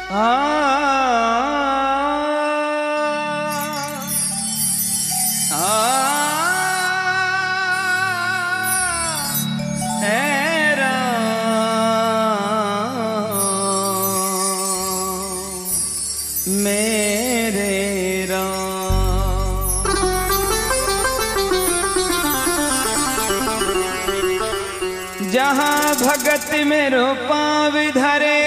जहाँ भगत में पाँव धरे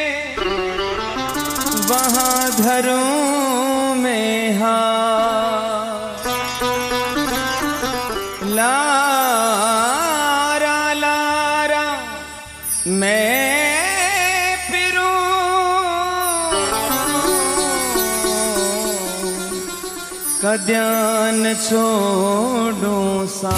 वहाँ धरूं में हाथ। लारा लारा मैं फिरूं कद्यान छोड़ूं सा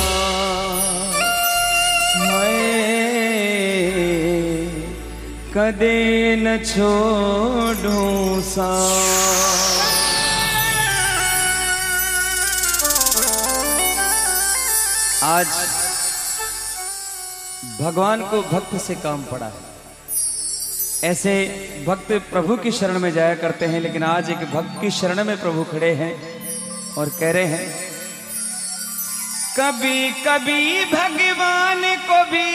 कदे न छोड़ूं सा। आज भगवान को भक्त से काम पड़ा है। ऐसे भक्त प्रभु की शरण में जाया करते हैं, लेकिन आज एक भक्त की शरण में प्रभु खड़े हैं और कह रहे हैं, कभी कभी भगवान को भी,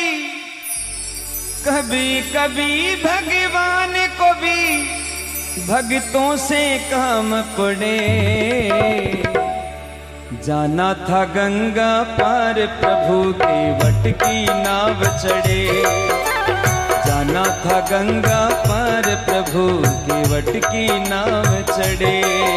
कभी कभी भगवान को भी भक्तों से काम पड़े। जाना था गंगा पार प्रभु के वट की नाव चढ़े। जाना था गंगा पार प्रभु के वट की नाव चढ़े।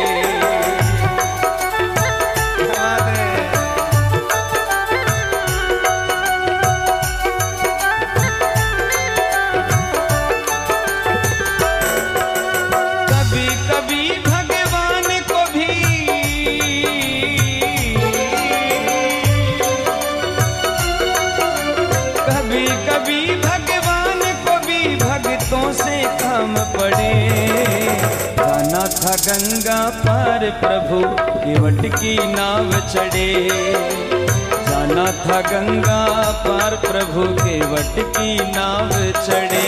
से काम पड़े। जाना था गंगा पार प्रभु के वट की नाव चढ़े। जाना था गंगा पार प्रभु के वट की नाव चढ़े।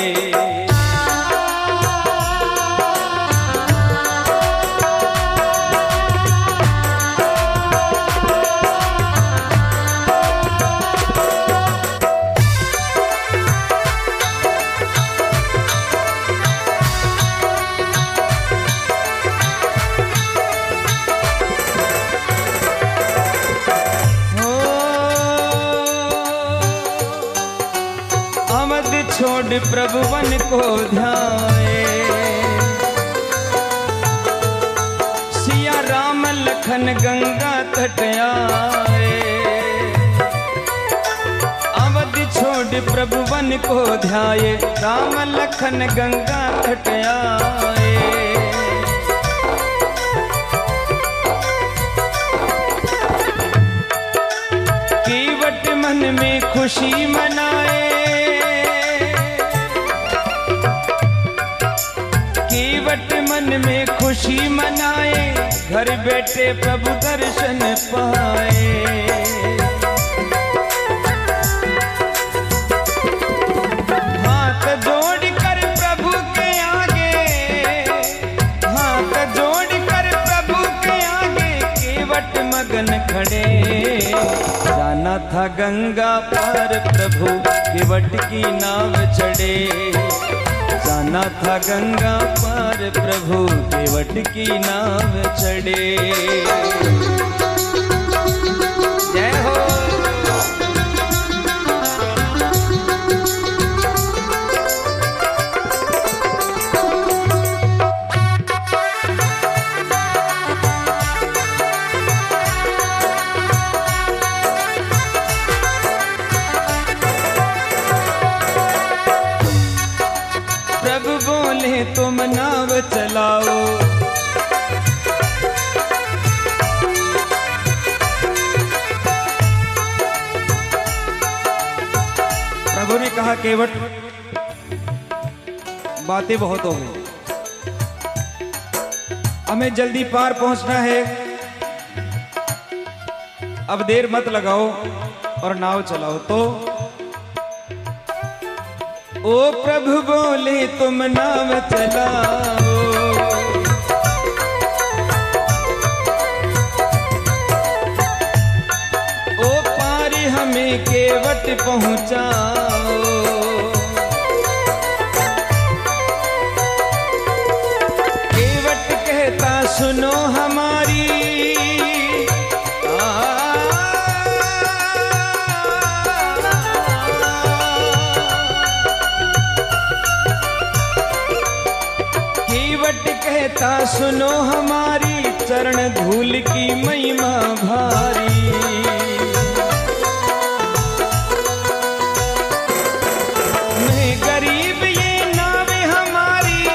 छोड़ प्रभु वन को ध्याए। सिया राम लखन गंगा तट आए। अवध छोड़ प्रभु वन को ध्याए। राम लखन गंगा तट आए। कीवट मन में खुशी मनाए। मन में खुशी मनाए। घर बैठे प्रभु दर्शन पाए। हाथ जोड़ कर प्रभु के आगे, हाथ जोड़ कर प्रभु के आगे केवट मगन खड़े। जाना था गंगा पार प्रभु केवट की नाव चढ़े। जाना था गंगा पार प्रभु केवट की नाव चढ़े। जय हो। प्रभु बोले तुम नाव चलाओ। प्रभु ने कहा केवट बातें बहुत हो गई, हमें जल्दी पार पहुंचना है। अब देर मत लगाओ और नाव चलाओ। तो ओ प्रभु बोले तुम नाव चलाओ। पहुँचाओ। केवट कहता सुनो हमारी, केवट कहता सुनो हमारी, चरण धूल की महिमा भारी। मैं गरीब ये नावे हमारी,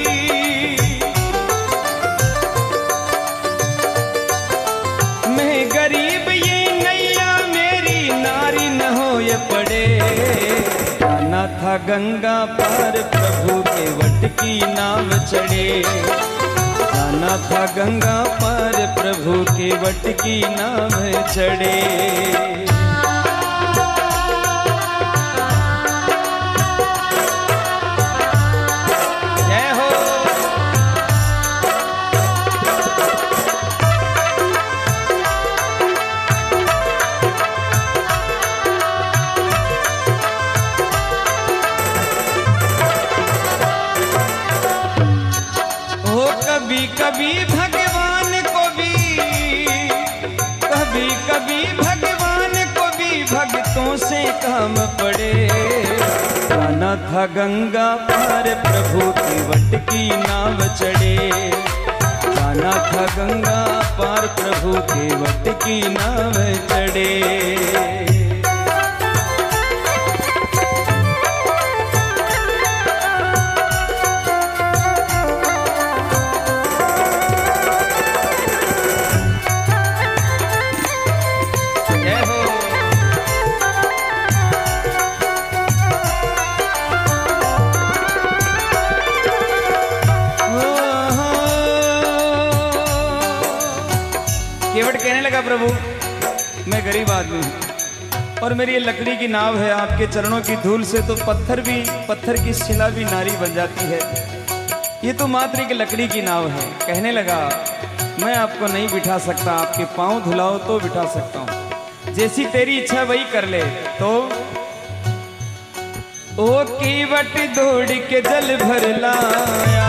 मैं गरीब ये नैया मेरी, नारी न हो ये पड़े। जाना था गंगा पार प्रभु केवट की नाव चढ़े। जाना था गंगा पार प्रभु केवट की नाव चढ़े। जय हो। कभी कभी भगवान को भी, कभी कभी भगवान को भी भक्तों से काम पड़े। जाना था गंगा पार प्रभु केवट की नाव चढ़े। जाना था गंगा पार प्रभु केवट की नाव चढ़े। केवट कहने लगा प्रभु मैं गरीब आदमी हूँ और मेरी ये लकड़ी की नाव है, आपके चरणों की धूल से तो पत्थर की शिला भी नारी बन जाती है। ये तो मात्र एक लकड़ी की नाव है। कहने लगा मैं आपको नहीं बिठा सकता, आपके पांव धुलाओ तो बिठा सकता हूँ, जैसी तेरी इच्छा वही कर ले। तो ओ केवट दौड़ के जल भर लाया,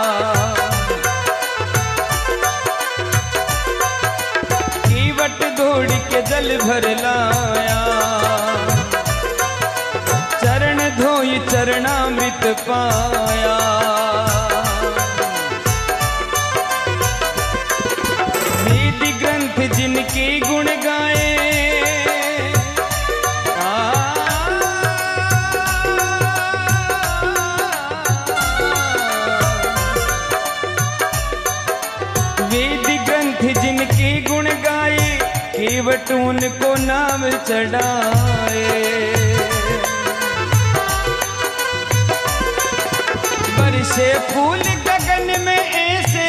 केवट दौड़ के जल भर लाया, चरण धोई चरणामृत पाया। वेद ग्रंथ जिनके गुण गाए, वेद ग्रंथ जिनके गुण गाए, केवट उनको नाम चढ़ाए। बरसे फूल गगन में ऐसे,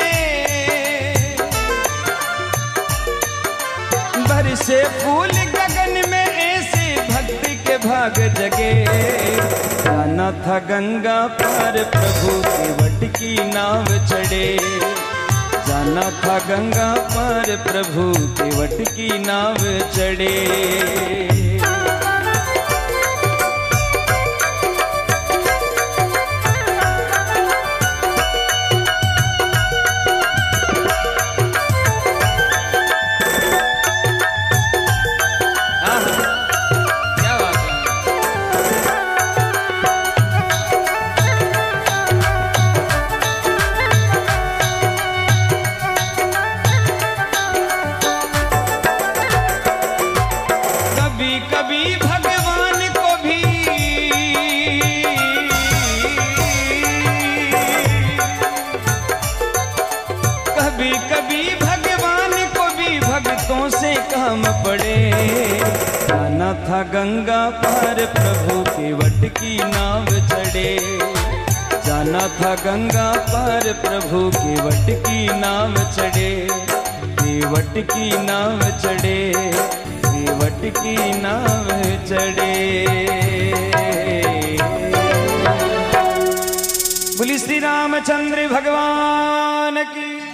बरसे फूल गगन में ऐसे, भक्ति के भाग जगे। जाना था गंगा पार प्रभु केवट की नाव चढ़े। जाना था गंगा पार प्रभु केवट की नाव चढ़े। कभी भगवान को भी, कभी कभी भगवान को भी भक्तों से काम पड़े। जाना था गंगा पार प्रभु केवट की नाव चढ़े। जाना था गंगा पार प्रभु केवट की नाव चढ़े। केवट की नाव चढ़े, केवट की नाव चढ़े। बोली श्री रामचंद्र भगवान की।